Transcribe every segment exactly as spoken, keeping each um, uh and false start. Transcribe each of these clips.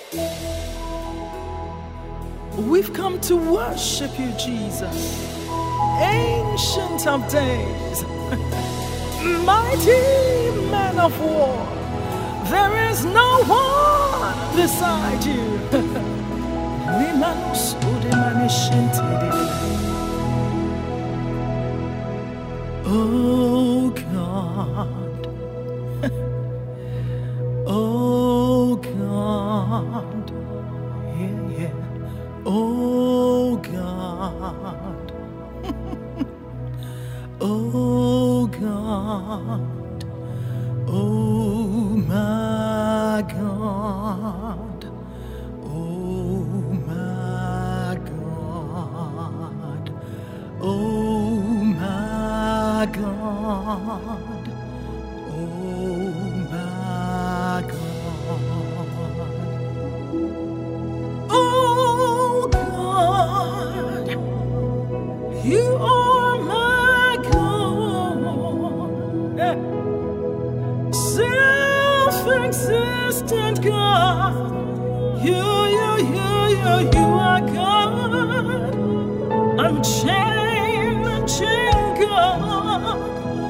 We've come to worship you, Jesus, Ancient of Days, mighty man of war. There is no one beside you. Oh God, oh God, yeah, yeah. Oh God, oh God, oh my God, oh my God, oh my God, oh my God. Oh God, you are my God, self-existent God. You, you, you, you, you are God, unchanging God,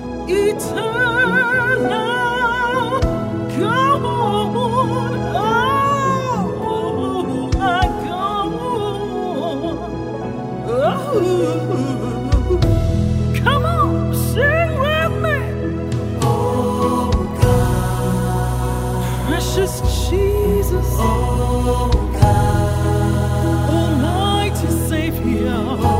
eternal God. Oh my God. Oh, come on, sing with me. Oh God, precious Jesus. Oh God, almighty Savior.